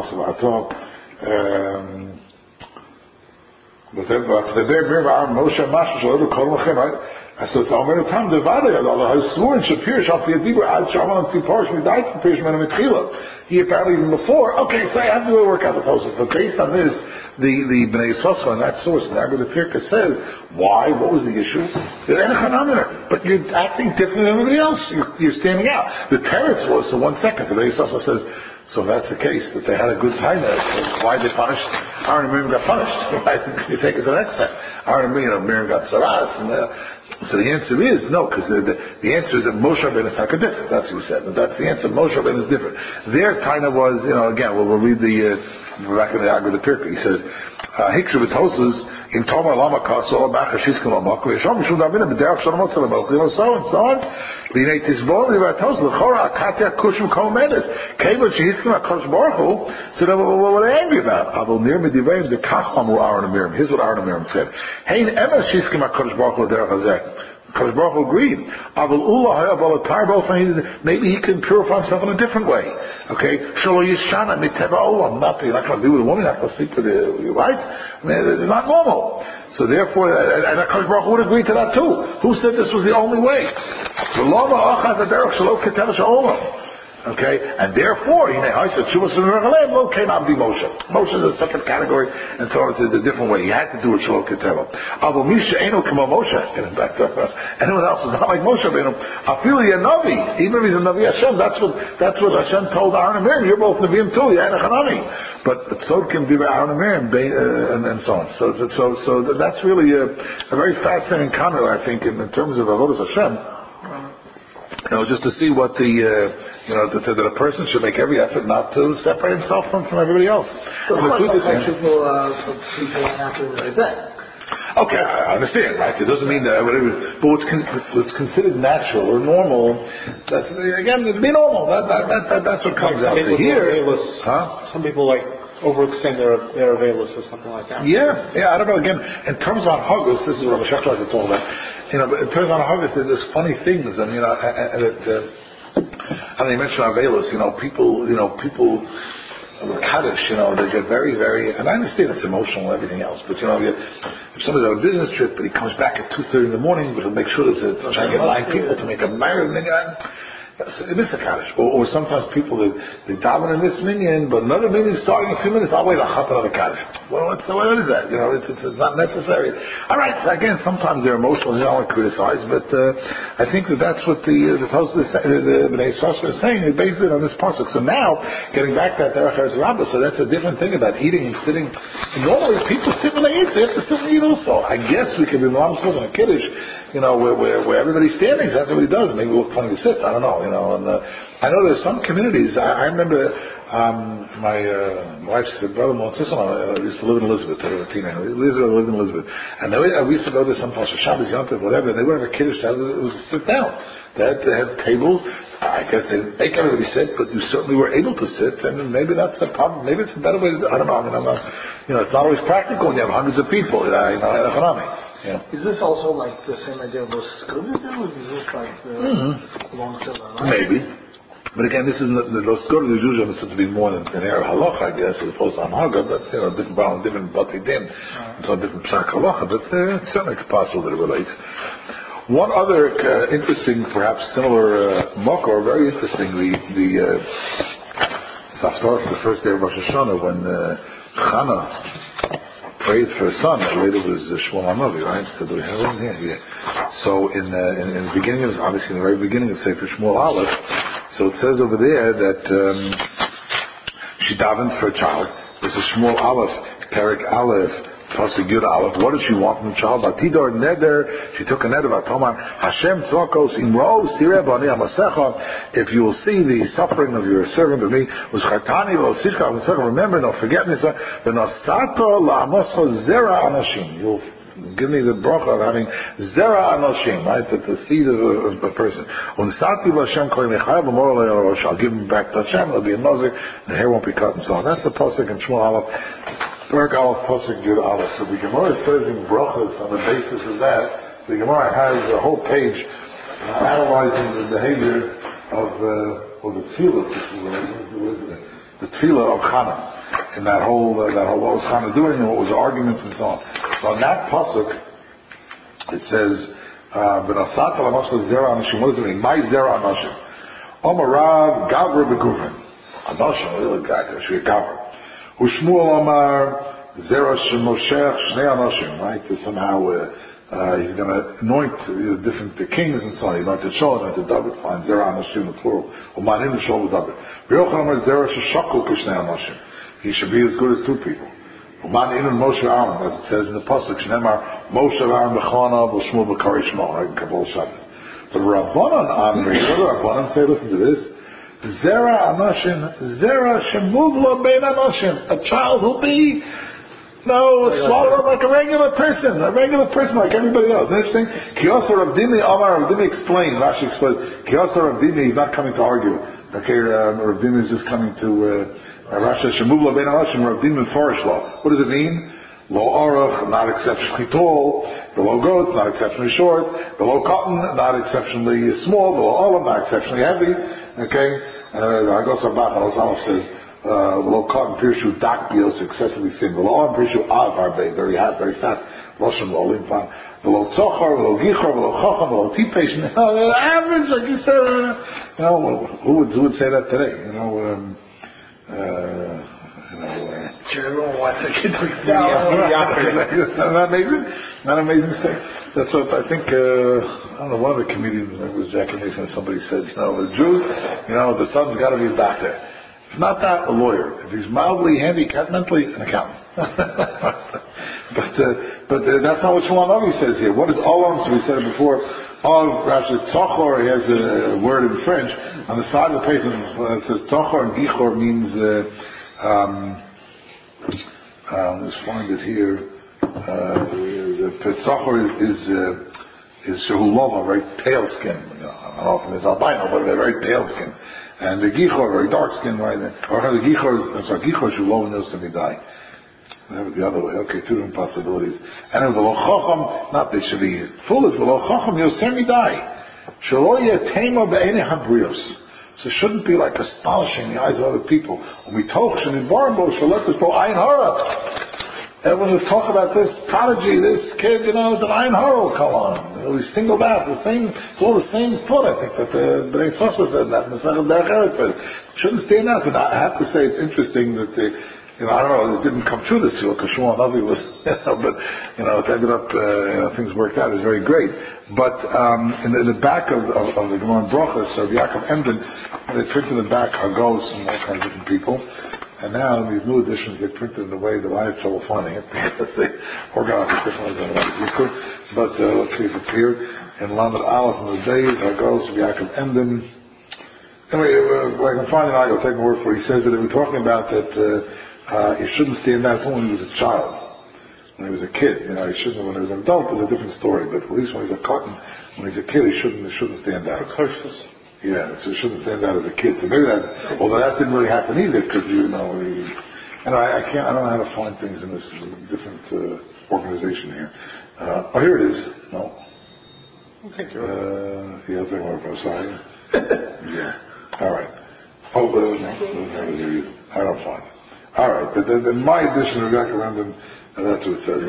So it's all many times divided. Allah has sworn Shapir Shafi Adibur Ad Shaman and Tziporish we died from Pirishman and Mitchila. He apparently even before. Okay, so I have to work out the process. But based on this, the Bnei Yisoscha and that source, the Agad Pirka says, why? What was the issue? But you're acting different than everybody else. You're standing out. The teretz was, so 1 second. The Bnei Yisoscha says, so if that's the case, that they had a good time there. So why they punished? Aaron and Miriam got punished. Right? You take it to the next step. Aaron and Miriam got saras. So the answer is no, because the answer is that Moshe Rabbeinu is different. That's what he said. That's the answer. Moshe Rabbeinu is different. Their kind of was, again, we'll read back in the Agad Pirka. He says, Hikshu v'Tosas in Tomar Lama Kasol Bacha Shiskim Lamak V'Yishom Mishum Davina B'Derech Shalom Otzel Lamak so and so on. L'nei Tisbol v'Tosas L'Chora Akatia Kushim Kol Medes Kevod Shehiskim HaKadosh Baruch Hu. So then what were they angry about? Avol Nir Medivayim Dekach Amru Aaron and Miriam. Here's what Aaron and Miriam said. Hein Emes Shehiskim HaKadosh Baruch Hu L'Derech Hazeh. Kadosh Baruch Hu agreed. Maybe he can purify himself in a different way. Okay? Shelo Yishana Miteva Olam. You're not going to be with a woman, you're not going to sleep with your wife. I mean, it's not normal. So therefore, and Kadosh Baruch Hu would agree to that too. Who said this was the only way? Okay, and therefore, I said, Moshe. Moshe is a separate category, and so it's a different way. He had to do it Shalom Keteva. Anyone else is not like Moshe. I feel a Navi, even if he's a Navi Hashem. That's what Hashem told Aaron and Miriam. You're both Naviim too. You're Hanami. But so can be Aaron and Miriam, and so on. So that's really a very fascinating comment, I think, in terms of Avodas Hashem. Just to see what that a person should make every effort not to separate himself from everybody else. So of course, people are not doing like that. Okay, I understand, right? It doesn't mean that, but what's considered natural or normal, that's, again, it'd be normal. That's what comes out. So here, some people overextend their availus or something like that. Yeah, I don't know. Again, in terms of Haggis, this is what Rav Shechter has to talk about. But in terms of Haggis, there's funny things. I mean, and you mentioned Avelos, people Kaddish, they get very, very, and I understand it's emotional and everything else, but if somebody's on a business trip and he comes back at 2:30 in the morning, but he'll make sure to try to get 9 people to make a marriage, It is a Kaddish. Or sometimes people, they daven in this minyan, but another minyan starting in a few minutes, I'll wait, I'll have another Kaddish. Well, what is that? It's not necessary. All right, again, sometimes they're emotional, they don't want to criticize, but I think that's what the Tosfos is saying, the Bnei Yisrael is saying, they base it on this pasuk. So now, getting back to that Derech Eretz Rabbah, so that's a different thing about eating and sitting. And normally, people sit when they eat, so you have to sit and eat also. I guess we could be Malam Schos on a Kiddush, where everybody's standing, so that's what he does. Maybe look funny to sit, I don't know, And I know there's some communities, I remember my wife's brother-in-law and sister-in-law used to live in Elizabeth, Tina. Elizabeth lived in Elizabeth. And we used to go there sometimes for Shabbos, Yom Tov, whatever, and they wouldn't have a Kiddush, it was to sit down. They had tables. I guess they didn't make everybody sit, but you certainly were able to sit, and maybe that's the problem. Maybe it's a better way to do it. I don't know. I'm not, it's not always practical when you have hundreds of people, economic. Yeah. Is this also like the same idea of those Skoda do? Is this like the long silver line? Maybe. But again, this is the Skoda is usually understood to be more than an area of halacha, I guess, as opposed to Amhaga, but different problem, different bati din, so different psak halacha, but it's certainly possible that it relates. One other interesting, perhaps similar makor, very interesting, the Haftarah, the first day of Rosh Hashanah, when Chana prayed for a son. Later was Shmuel Hanavi, right? So do we have it in here? Yeah. So in the beginning, obviously in the very beginning of Sefer Shmuel Aleph, so it says over there that she davened for a child. This is Shmuel Aleph, Perek Aleph, Pasuk Yud Aleph. What did she want from the child? Batidor neder. She took a neder. Batoma Hashem tzokos imro sireh bani amasecha. If you will see the suffering of your servant of me, was chatani lo sishka amasecha. Remember, don't forget me. V'nostato la'amoscha zera anashim. You'll give me the bracha of having zera anashim, right? The seed of a person. U'nstati b'Hashem kolim echayav v'mor le'orosh. I'll give him back to Hashem. It'll be a nazir. The hair won't be cut and so on. That's the pasuk in Shmuel Aleph. Perek Aleph Pasuk Yud Aleph. So the Gemara says in brachas on the basis of that. The Gemara has a whole page analyzing the behavior of the tefillah, the tefillah of Chana, and that whole what was Chana doing and what was the arguments and so on. So on that pasuk, it says, "V'nasat alamoshel zera anashim." What does it mean? My zera anashim. Omarav gavra begufin. Anashim, really gavra. Ushmuel Amar Zera Shemoshech Shnei Anoshim, right? Somehow he's going to anoint different kings and so on. He anointed Shaul, anointed David. Fine, Zera Anoshim, the plural. Umanim Shaul David. Ryochel Amar Zera Sheshakul Kishnei Anoshim. He should be as good as two people. Umanim and Moshe Aaron, as it says in the pasuk. Shneimar Moshe Aaron Bechana V'Shmuel B'Kari Shmo, right? In Kabbalah Shabbos. The Rabbanan Amri. What do the Rabbanan say? Listen to this. Zera Anoshim, Zera Shemuvla Ben Anoshim. A child who'll be, swallowed up like a regular person like everybody else. Interesting. Kiyasa Rav Dimi, Amar Rav Dimi explained, Rashi explained, Kiyasa Rav Dimi, he's not coming to argue. Okay, Rav Dimi is just coming to, Rashi Shemuvla Ben Anoshim, Rav Dimi Farish Law. What does it mean? Lo Aruch, not exceptionally tall. Below goats, not exceptionally short. Below cotton, not exceptionally small. Below olive, not exceptionally heavy. Okay? Agos Abach, Al-Salaf says, below cotton, Pirshu Dak Bios, excessively thin. Below olive, Pirshu Av Harbe, very hot, very fat. Loshem Lolim Fan. Below Tzochar, below Gichor, below Chacham, below Tipesh. Average, like you said. Who would say that today? Everyone wants to get Not amazing? Not amazing thing. That's what I think, I don't know, one of the comedians, maybe it was Jackie Mason, somebody said, the Jews, the son's got to be a doctor. If not that, a lawyer. If he's mildly handicapped mentally, an accountant. but that's not what Shmuel Hanavi says here. What is Olam? So we said it before. Rashi Tzochor, he has a word in French. On the side of the page, it says Tzochor and Gichor means, let's find it here. The Tzochor is Shehulova, very pale skin. Not often it's albino, but they're very pale skin. And the Gichor, very dark skin, right? Or the Gichor is Shehulova Nosamidai. We have it the other way. Okay, two different possibilities. And in V'lo Chacham, not they should be foolish. V'lo Chacham Yosemidai. Shelo Yetema Be'enei Habrios. So it shouldn't be like astonishing in the eyes of other people. When we talk, let us go ayin hara. Everyone will talk about this prodigy, this kid, it's an Ein Hara will come on. We singled out it's all the same thought, I think, that the Bnei Sosra said that, and the Second Derech Eretz said. Shouldn't stand out. And I have to say it's interesting that I don't know, it didn't come true this year, because Shmuel Navi was, but, it ended up, things worked out. It's very great. But, in the back of the Gemara Brochus, of Yaakov Emden, they printed in the back Hagos and all kinds of different people. And now, in these new editions, they printed in a way that I have trouble finding it, because they organize it differently than what it used to. But, let's see if it's here. In Lamed Aleph in the days, Hagos of Yaakov Emden. Anyway, I can find it, I'll take my word for it. He says that they were talking about that, he shouldn't stand out when he was a child. When he was a kid, he shouldn't. When he was an adult, it's a different story. But at least when he's a cotton, when he's a kid, he shouldn't stand out. Precocious. Yeah, so he shouldn't stand out as a kid. So maybe that, although that didn't really happen either, because I don't know how to find things in this different organization here. Here it is. No. Thank you. Yeah, I'll take my word. Sorry. Yeah. All right. Oh, no, I don't find it. All right, but then my edition of Yaakov Emden, that's what it says.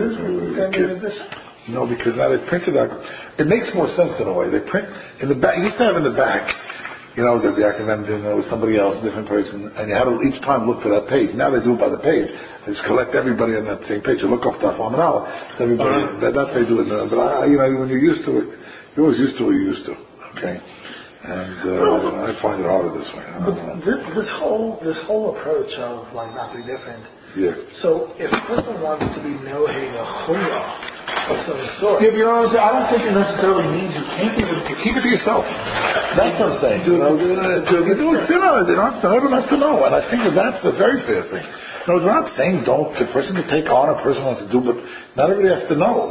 No, because now they printed out. It makes more sense in a way. They print in the back. You used to have in the back, that the Yaakov Emden was somebody else, a different person, and you had to each time look for that page. Now they do it by the page. They just collect everybody on that same page. You look off the Amal, everybody. That they do it. But when you're used to it, you're always used to what you're used to. Okay. And I find it harder this way. This whole approach of not be different. Yeah. So if a person wants to be knowing a chumrah of some sort, yeah, but I don't think it necessarily means you can't keep it to yourself. That's what I'm saying. You do it, everyone has to know, and I think that's the very fair thing. No, we're not saying don't. The person can take on, a person wants to do, but not everybody has to know.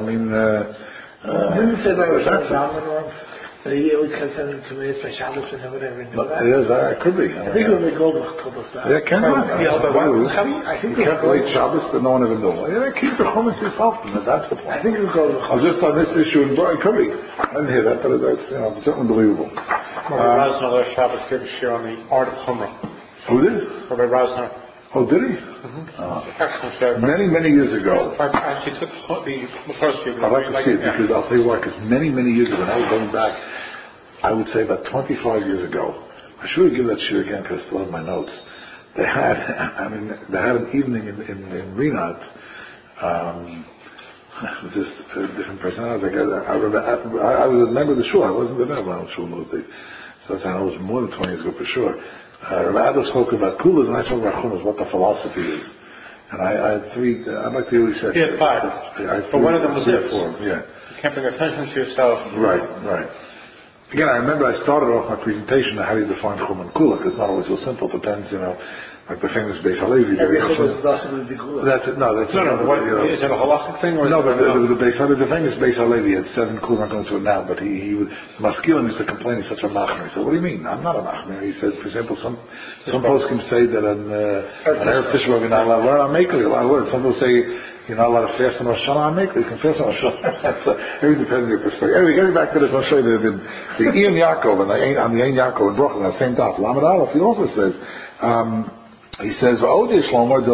Didn't say that was Zalman once. He always kept sending to me by Shabbos and never knew that. Yes, it could be. I think it was the Goldbach told us that. Yeah, can I think you kept late Shabbos that no one ever knew. Yeah, keep the Chumash yourself. That's the point. I think it was Goldbach. I was just on this issue in it could be. I didn't hear that, but that's certainly believable. Rabbi Rosner last Shabbos gave a share on the art of Chumrah. Who did? Rabbi Rosner. Oh, did he? Excellent share. Many years ago. I actually took the first few. I'd like to see it because I'll tell you why. Because many years ago, when I was going back, I would say about 25 years ago. I should have given that shir again because I still have my notes. They had an evening in Rinat. Just a different personality. I was a member of the shul. I wasn't the member of the shul in those days. So I know it was more than 20 years ago for sure. Rabbi Adler spoke about kulas, and I spoke about chumas, what the philosophy is. And I had three. I'd like to really say. He had five. But one of them was this. Yeah. You can't bring attention to yourself. Right. Again, I remember I started off my presentation on how do you define chum and kula, because it's not always so simple. Depends, like the famous Beis Halevi. Every chum is possibly the kula. That's it. No, that's Is it a halachic thing or? No, but the famous Beis Halevi had 7 kula. I'm not going to it now, but he would. Maskilim used to complain he's such a machmir. He said, "What do you mean? I'm not a machmir." He said, for example, some poskim say that an Erev Tisha B'Av you're not allowed to learn on Mekel, you're allowed to learn. Some people say you're not allowed to fast on Rosh Hashanah on Mekel. You can fast on Rosh Hashanah. Everything depends on your perspective. Anyway, getting back to this, I'll show you the Ian Yaakov on the Ein Yaakov in Brooklyn, that same dot, Lamed Aleph. He also says. He says, there's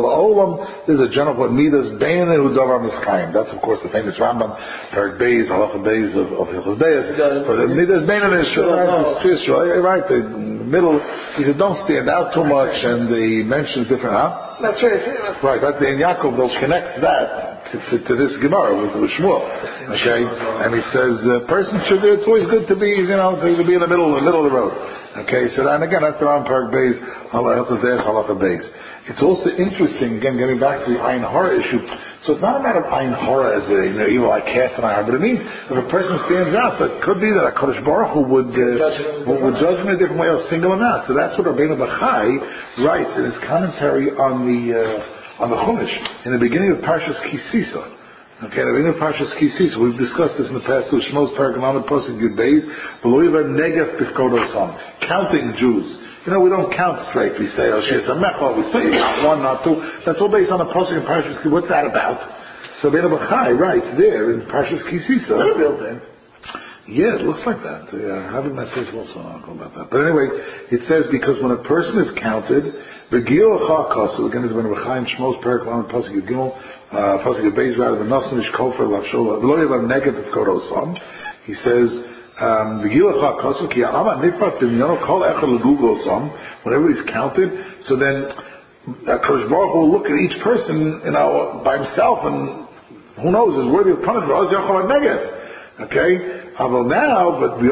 a general point, Midas Beinu Davar Mischayim. That's, of course, the famous Rambam, Perak Beis, Halacha Beis of Hilchos Beis. For the Midas Beinu is right, the middle. He said, don't stand out too much, and he mentions different, That's right. Right, that's the Ein Yaakov, they'll connect that to this Gemara with Shmuel. Okay? And he says, person should, it's always good to be, to be in the middle of the road. Okay, so and again, that's around Perak Beis, Halacha Beis. It's also interesting, again, getting back to the Ein Hara issue. So it's not a matter of Ein Hara as evil like cast and Ein Hara, but it means if a person stands out, so it could be that a Kodesh Baruch Hu would judge him in a different way or single him out. So that's what Rabbeinu Bachai writes in his commentary on the Chumash in the beginning of Parshas Kisisa. Okay, the beginning of Parshas Kisisa, we've discussed this in the past too. Shmos Perek Lamed Pasuk Yud Beis, Beloiva Negef Bifkod Osam, counting Jews. We don't count straight. We say, Shias HaMecha, we say not one, not two. That's all based on the Pasuk in Parshas Kisisa. What's that about? So Rabbeinu Bachai writes there in Parshas Kisisa. They're built in. Yeah, it looks like that. Having that says also, I don't know about that. But anyway, it says because when a person is counted, Begil Chakasu, again, is when Rechaim Shmos Perik Lam Pasuk Yigil, Pasuk Yibez rather than Nasnish Kofer Lavshola, V'lo Yavam Negative Korosam. He says, Begil Chakasu Ki Ama Nifat Dimyono Kol Echad L'Gugol Sam. When everybody's counted, so then Kodesh Baruch will look at each person, by himself, and who knows is worthy of punishment. Oz Yachol Negative. Okay. Unless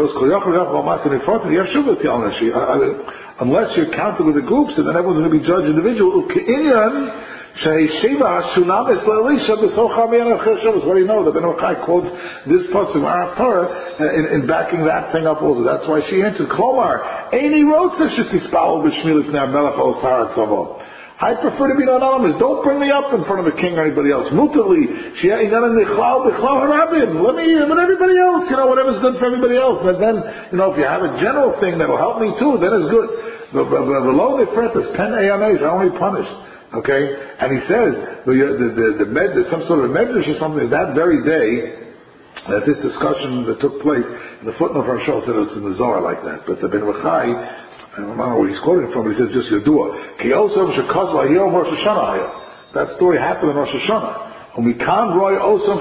you're counted with the groups, and then everyone's going to be judged individually. What do you know? The Ben Yochai quotes this pasuk Torah in backing that thing up also. That's why she answered, Klomar, Eini Rotza Shetispal B'Shmil Lifnei Melech Osar Tzavo. I prefer to be anonymous. Don't bring me up in front of a king or anybody else. Mutali, let me, but everybody else, whatever's good for everybody else. And then, if you have a general thing that'll help me too, then it's good. But below the fret is pen AMAs, are only punished. Okay? And he says, there's some sort of medrash or something that very day, that this discussion that took place, in the footnote from Shul said it's in the Zohar like that. But the Ben Yochai, I don't know where he's quoting from, but he says just Yadua. That story happened in Rosh Hashanah. Therefore,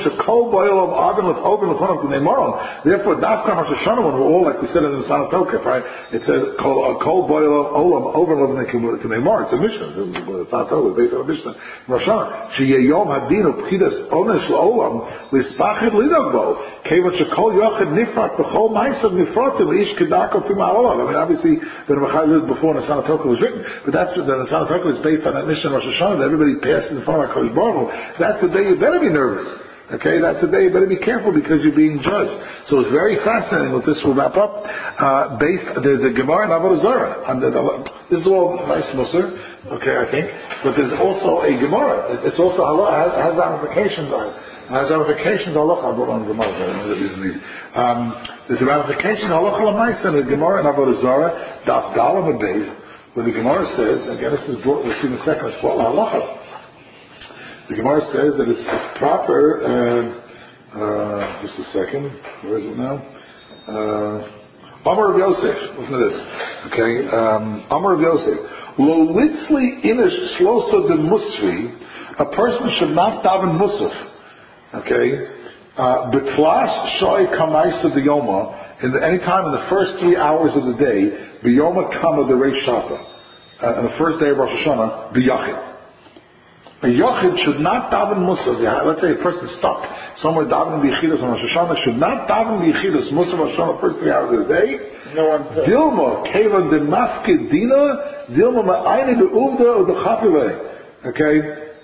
Dafka Rosh Hashanah, when we're all, like we said in the Son of Tokef, right? It says, Kol Boil of Olam, Overlov Neimor. It's a Mishnah. The Son of Tokef, based on a Mishnah. Rosh Hashanah. Sheyayom Hadinu, Pchidas Onesh Olam, Lispachid Lidogbo, Kevot Shekol Yochid Nifrat, Bechol Maisav Nifratim, Ish Kedako Pima Olam. I mean, obviously, Ben Yochai lived before the Son of Tokef was written, but that's, the Son of Tokef is based on that Mishnah Rosh Hashanah, that everybody passed in front of HaKadosh Baruch Hu. That's the day you better be nervous. Okay, that's the day you better be careful because you're being judged. So it's very fascinating what this will wrap up. There's a Gemara in Avodah Zarah. This is all nice Musar, okay, I think. But there's also a Gemara. It's also halakha, has ramifications on it. Has ramifications halakha. I brought on Gemara. There's a ramification halakha l'maisa in the Gemara in Avodah Zarah, Daf Dalam Beis, where the Gemara says, again, this is brought. We'll see in a second. It's brought halakha. The Gemara says that it's proper, just a second, where is it now? Amar of Yosef, listen to this, okay, Amar of Yosef, Lo litzli inish shlosa de musri, a person should not daven musaf, okay, betlash shoy kamaisa de yoma, any time in the first 3 hours of the day, biyoma kama de reish shata, on the first day of Rosh Hashanah, biyachid. A Yochid should not daven Musaf. Let's say a person stuck somewhere davening B'Yechidus on Rosh Hashanah should not daven B'Yechidus Musaf Rosh Hashanah first 3 hours of the day. No one. Dilma Keva de Mafke Dina Dilma Ma'ayne Be'uvda or the Chafile. Okay,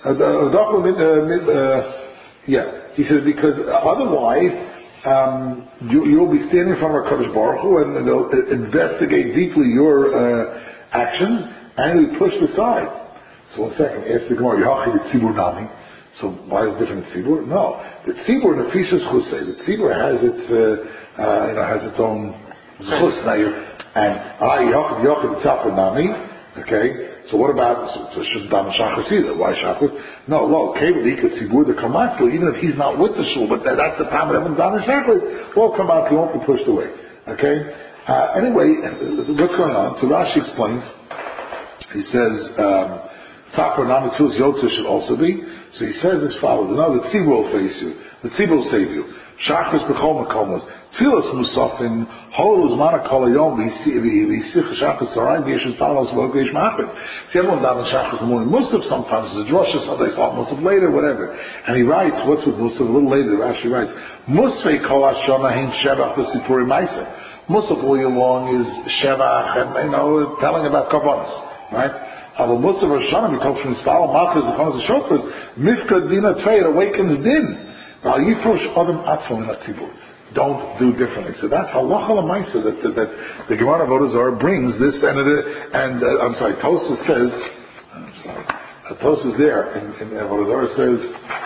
he says because otherwise you'll be standing in front of HaKadosh Baruch Hu and they'll investigate deeply your actions and you'll be pushed aside. So one second, ask the Gemara, Yachid Tzibur Nami. So why is it different than Tzibur? No. The Tzibur, Nefishas Chusay, the Tzibur has its own Chus. And Yachid Tzafur Nami, okay, so what about, so shouldn't daven Shachris either. Why Shachris? No, Kevin Ika Tzibur, the Kamatsu, even if he's not with the shul, but that's the time when everyone's daven Shachris, well, come out, he won't be pushed away. Okay? Anyway, what's going on? So Rashi explains, he says, Tzafar Nam Tfilas Yotzeh should also be. So he says as follows. No, the Tzibur will face you. The Tzibur will save you. Shachris B'chol Makomos. Tfilas Musafin. Hol Uzmana Kol Hayom. V'yisich Shachris Tzarayim. V'yeshes Palos V'ogesh Machrim. See, everyone daven Shachris in the morning. Musaf sometimes is a drosha. Some they thought Musaf later, whatever. And he writes, what's with Musaf? A little later, Rashi writes, Musfei Kol Hashana Hein Shevach V'Sipuri Maisa. Musaf all year long is Shevach and, telling about Karbonos. Right? Aber Musaf Rosh Hashanah, we talk from his follow, Malchus, the Chomas, the Shofars, Mifka Dina Tvei, it awakens Din. Now, Yifrosh Adam Atzvam in Atzibur. Don't do differently. So that's halacha l'maisa that the Gemara of Avodah Zarah brings this, Tosas says, Tosas there, in Avodah Zarah says,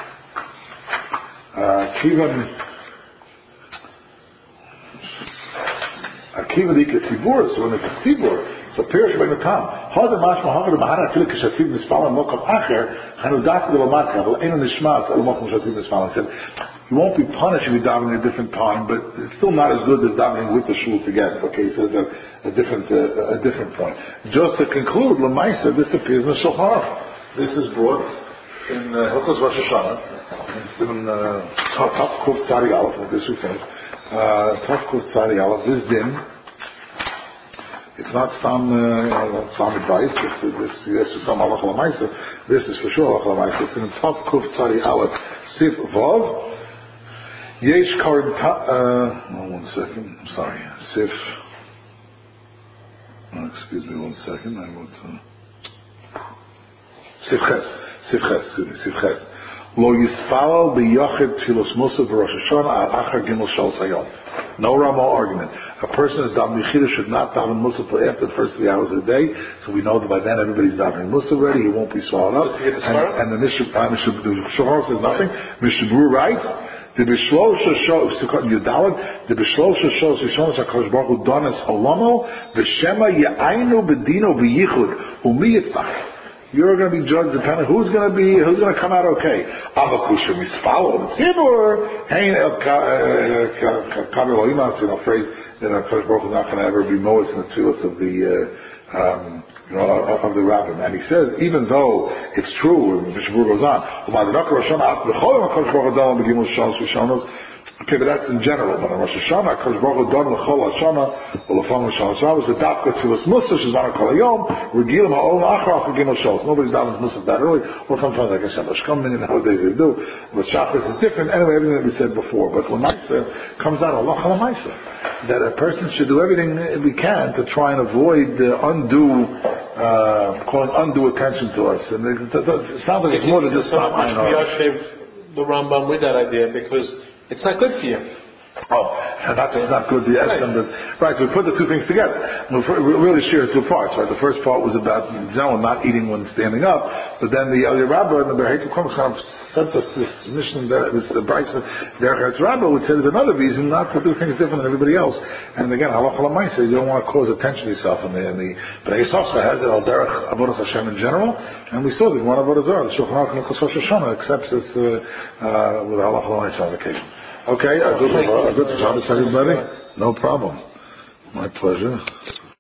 Akiva Dika Tzibur, so when it's a Tzibur, so Pirish by the Tam. Hada mashma hada mahara afil kashativ nispalam mokav acher hanu dafka lo marka. Well, eno nishmas el mokav kashativ nispalam. Said You won't be punished if you're davening at a different time, but it's still not as good as davening with the shul together. Okay, so it's a different point. Just to conclude, Lamaisa, this appears in the Shulchan Aruch. This is brought in Hilchos Rosh Hashanah. It's in Tav Kuf Tzadi Aleph, like this we finished. Tav Kuf Tzadi Aleph, this din. It's not some advice. This is some halacha l'maisa. This is for sure halacha l'maisa. It's in Tav Kuf Tzadi Aleph, Sif Vav. Yesh Kard. 1 second. I'm sorry. Sif. Excuse me 1 second. I want to. Sif Ches. Lo Yisfal b'Yachid Tfilos Musa b'Rosh Hashanah al Achar Gimel Shal Sayom. No Rama argument. A person is davening Chiddush should not daven Musa after the first 3 hours of the day. So we know that by then everybody's davening Musa already. He won't be swallowed up. And the Shulchan says nothing. Mishabur writes. The Bishlosha Shos Yudalad, the Bishlosha Shos Rishonos HaKadosh Baruch Hu Donas Holomo, the Shema Ye'ainu Bedino B'Yichud Umi Yitzchak. You're going to be judged depending who's going to come out okay. Avakusha Misfalo Tzibur Hein El Kabel Oimas, phrase that HaKadosh Baruch Hu is not going to ever be Moas in the tefillos of the of the rabbin. And he says, even though it's true, Mishabur goes on, okay, but that's in general. But in Rosh Hashanah, HaKadosh Baruch Hu don l'chol Hashanah, u'lefam l'shal Shabbos, v'dafka tfilas Musa, shezman HaKol Hayom, regilim ha'ol achar after Gimel Shabbos. Nobody's davening Musa that early, or sometimes like I said, Ashkamin, and nowadays they do. But Shabbos is different. Anyway, everything that we said before. But L'maisa comes out, Allah L'maisa, that a person should do everything we can to try and avoid calling undue attention to us. And it sounds like it's more than just not mine. The Rambam with that idea, because it's not good for you. Oh, and that's not good. Right. So we put the two things together. We really share two parts. Right, the first part was about not eating when standing up, but then the Rabbi and the Berheitu Kom sent us this mission, this Bryce Derech Rabbi would say there's another reason not to do things different than everybody else. And again, halacha l'maisa, you don't want to cause attention to yourself. And but Yisoscha has it al derech avodas Hashem in general, and we saw that one avodas Zarah, the Shulchan Aruch and Rosh Hashanah accepts this with halacha l'maisa on occasion. Okay, a good Shabbos, everybody. No problem. My pleasure.